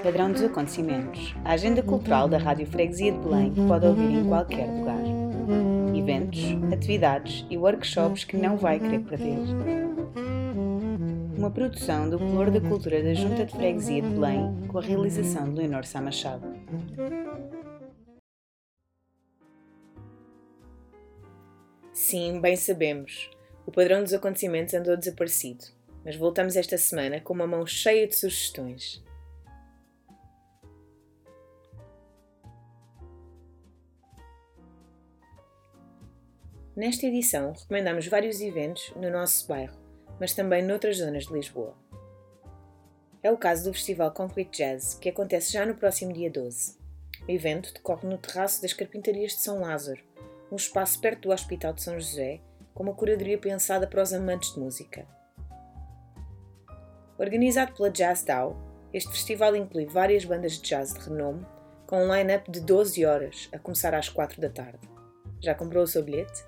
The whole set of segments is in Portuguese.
Padrão dos acontecimentos, a agenda cultural da Rádio Freguesia de Belém que pode ouvir em qualquer lugar. Eventos, atividades e workshops que não vai querer perder. Uma produção do Pelour da Cultura da Junta de Freguesia de Belém com a realização de Leonor Sá Machado. Sim, bem sabemos, o Padrão dos acontecimentos andou desaparecido, mas voltamos esta semana com uma mão cheia de sugestões. Nesta edição, recomendamos vários eventos no nosso bairro, mas também noutras zonas de Lisboa. É o caso do Festival Concrete Jazz, que acontece já no próximo dia 12. O evento decorre no terraço das Carpintarias de São Lázaro, um espaço perto do Hospital de São José, com uma curadoria pensada para os amantes de música. Organizado pela Jazz DAO, este festival inclui várias bandas de jazz de renome, com um line-up de 12 horas, a começar às 4 da tarde. Já comprou o seu bilhete?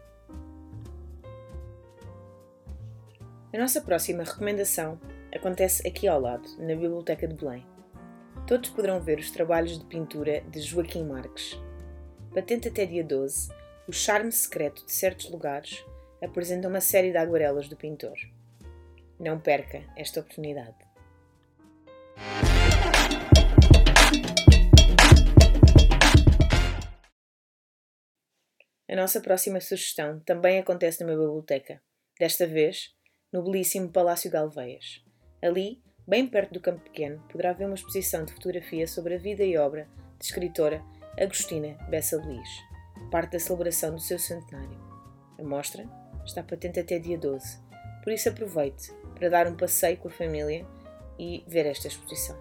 A nossa próxima recomendação acontece aqui ao lado, na Biblioteca de Belém. Todos poderão ver os trabalhos de pintura de Joaquim Marques. Patente até dia 12, o charme secreto de certos lugares apresenta uma série de aguarelas do pintor. Não perca esta oportunidade. A nossa próxima sugestão também acontece numa biblioteca, desta vez no belíssimo Palácio Galveias. Ali, bem perto do Campo Pequeno, poderá ver uma exposição de fotografia sobre a vida e obra de escritora Agostina Bessa Luís, parte da celebração do seu centenário. A mostra está patente até dia 12, por isso aproveite para dar um passeio com a família e ver esta exposição.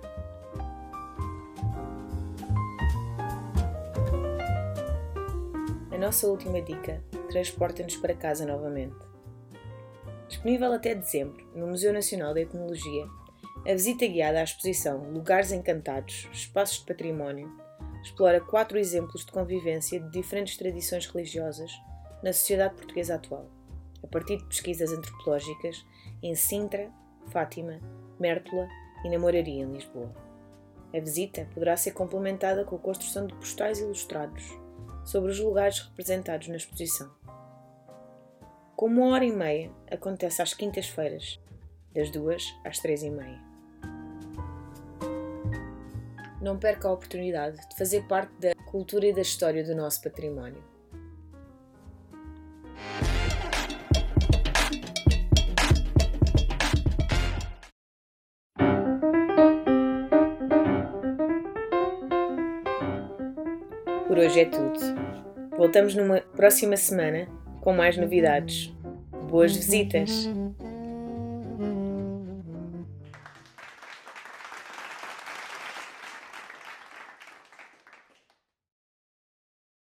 A nossa última dica transporta-nos para casa novamente. Disponível até dezembro, no Museu Nacional da Etnologia, a visita guiada à exposição Lugares Encantados, Espaços de Património, explora 4 exemplos de convivência de diferentes tradições religiosas na sociedade portuguesa atual, a partir de pesquisas antropológicas em Sintra, Fátima, Mértola e na Moraria, em Lisboa. A visita poderá ser complementada com a construção de postais ilustrados sobre os lugares representados na exposição. Com 1h30, acontece às quintas-feiras, das 2 às 3h30. Não perca a oportunidade de fazer parte da cultura e da história do nosso património. Por hoje é tudo. Voltamos numa próxima semana com mais novidades. Boas visitas!